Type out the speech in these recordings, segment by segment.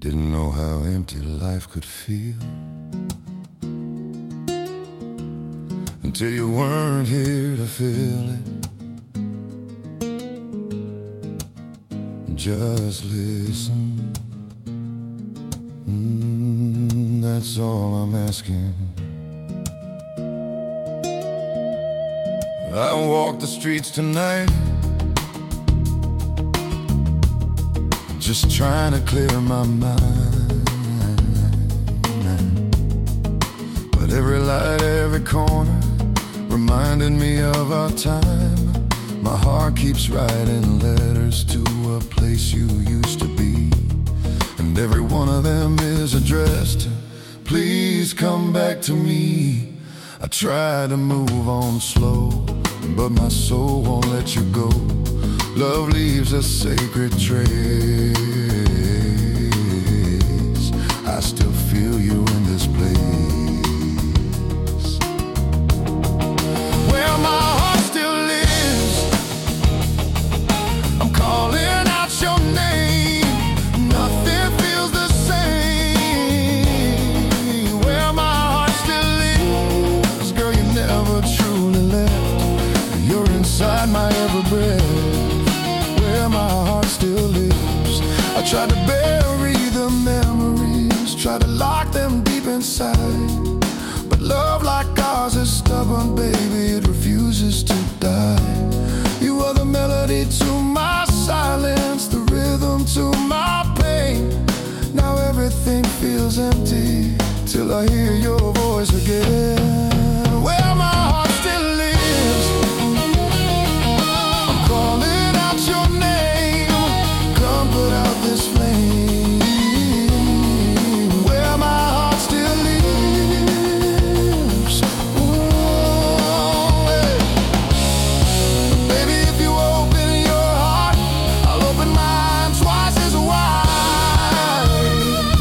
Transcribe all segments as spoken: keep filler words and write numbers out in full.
Didn't know how empty life could feel until you weren't here to fill it. Just listen, mm, that's all I'm asking. I walk the streets tonight, just trying to clear my mind. But every light, every corner reminding me of our time. My heart keeps writing letters to a place you used to be, and every one of them is addressed, please come back to me. I try to move on slow, but my soul won't let you go. Love leaves a sacred trace. I still feel you in this place, where my heart still lives. I'm calling out your name, nothing feels the same. Where my heart still lives, girl, you never truly left. You're inside my every breath. Where my heart still lives, I try to bury the memories, try to lock them deep inside. But love like ours is stubborn, baby, it refuses to die. You are the melody to my silence, the rhythm to my pain. Now everything feels empty till I hear your voice again. Where my heart still lives, I'm calling out your name, come put out this flame. Where my heart still lives, ooh, hey. Baby, if you open your heart, I'll open mine twice as wide.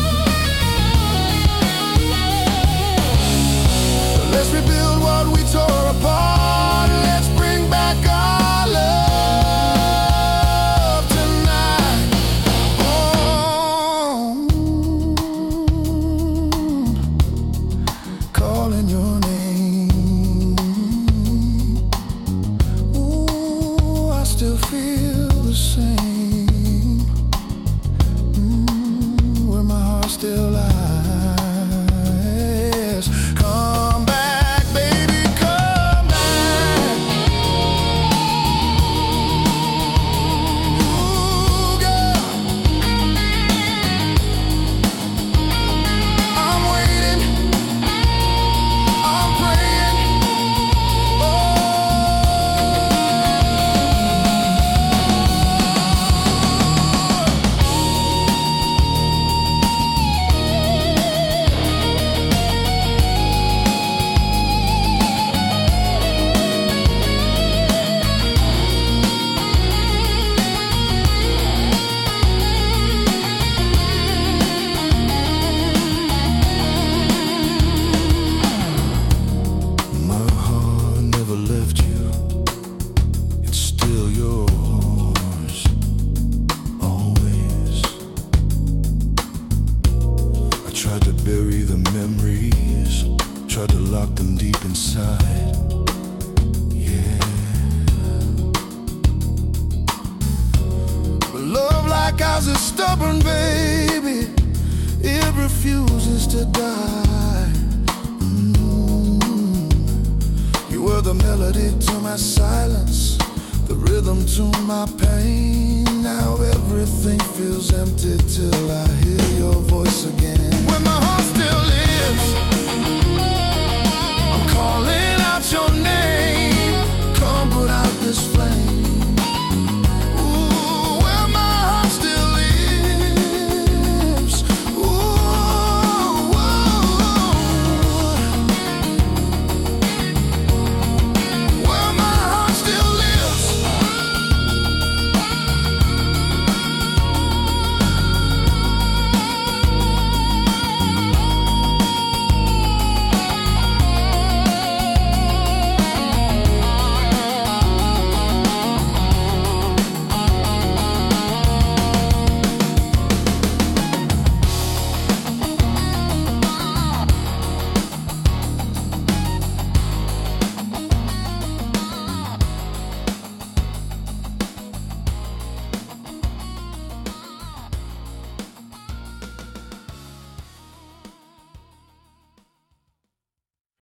Let's rebuild what we tore apart. Let's bring back our love tonight. Oh, calling your name. Ooh, I still feel the same. Mm, where my heart still lies. Come back, baby, come back. Ooh, girl, I'm waiting, I'm praying. Oh, my heart never left you. It's still yours, always. I tried to bury the memories, tried to lock them deep inside. Yeah. But love like ours is stubborn, baby. It refuses to die. Mm. You were the melody to my silence, the rhythm to my pain. Now everything feels empty till I hear your voice again. When my heart still lives, I'm calling out your name, come put out this flame.